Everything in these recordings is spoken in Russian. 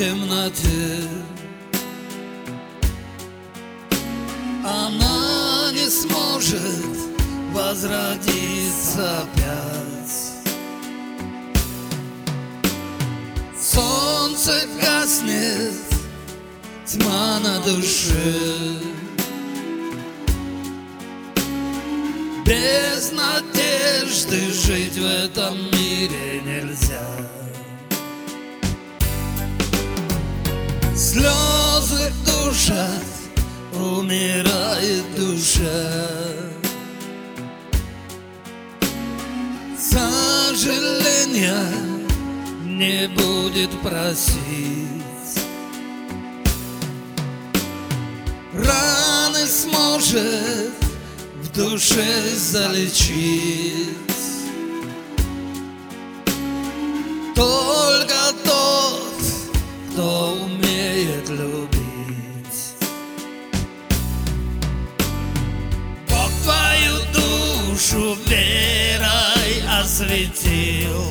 темноте. Она не сможет возродиться опять. Солнце гаснет, тьма на душе. Без надежды жить в этом мире нельзя. Слезы душат, умирает душа. Сожаления не будет просить. Раны сможет в душе залечить только тот, кто умеет любить. Бог твою душу верой осветил.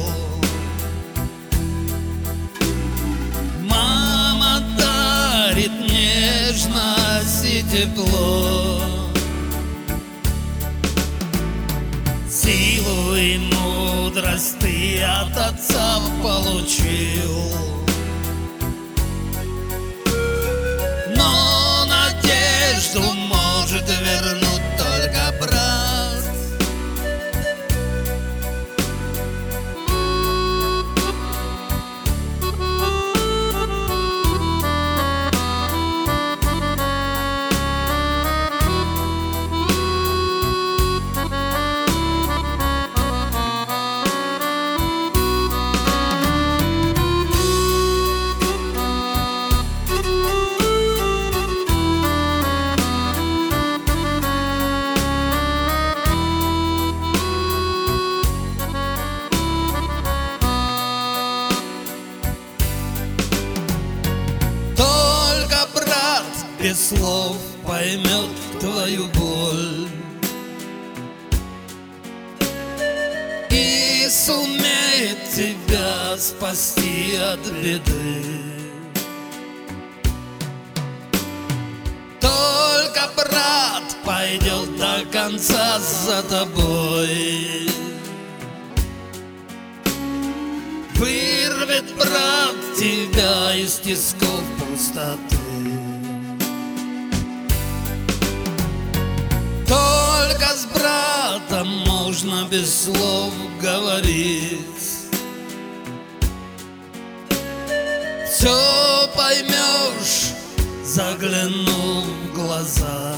Мама дарит нежность и тепло. Силу и мудрость ты от отца получил. Но надежду может вернуть только брат. Без слов поймет твою боль и сумеет тебя спасти от беды. Только брат пойдет до конца за тобой. Вырвет брат тебя из тисков пустоты. Только с братом можно без слов говорить. Все поймешь, заглянув в глаза.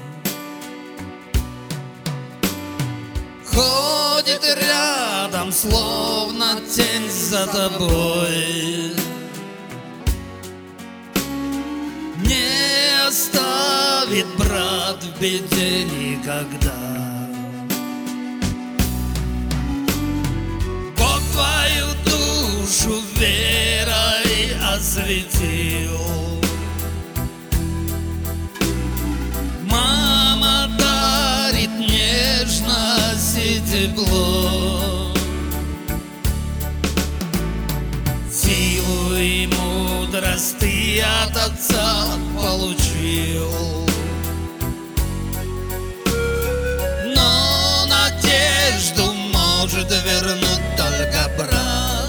Ходит рядом, словно тень за тобой. Не оставит брат в беде никогда. Бог твою душу верой осветил. Мама дарит нежность и тепло. Силу и мудрость ты от отца получил. Но надежду может вернуть только брат.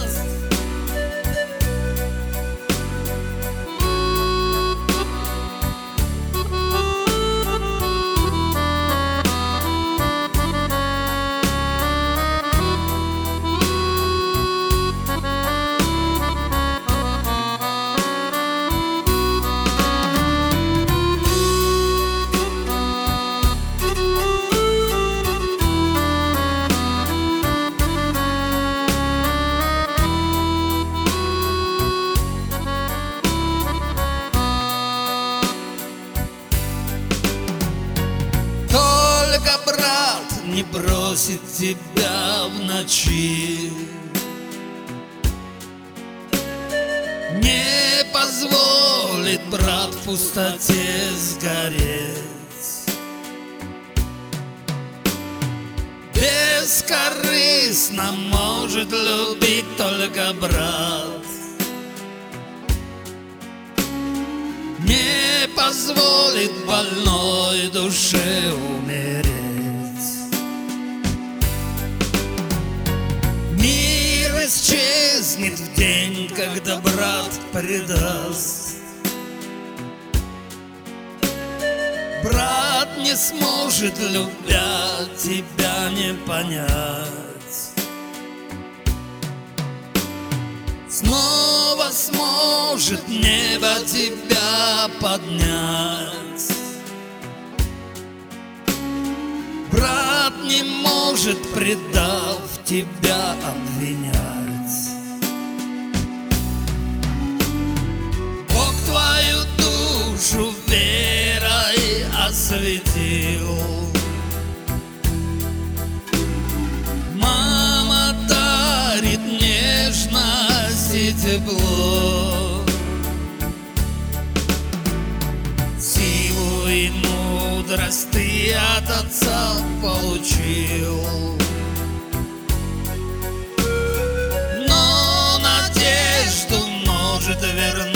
Только брат не бросит тебя в ночи, не позволит брат в пустоте сгореть. Бескорыстно может любить только брат. не позволит больной душе умереть. Мир исчезнет в день, когда брат предаст. Брат не сможет, любя, тебя не понять. Снова сможет небо тебя поднять. Брат не может, предав, тебя обвинять. Бог твою душу верой осветил. Мама дарит нежность и тепло, силу и мудрость ты от Отца получил. Но надежду может вернуть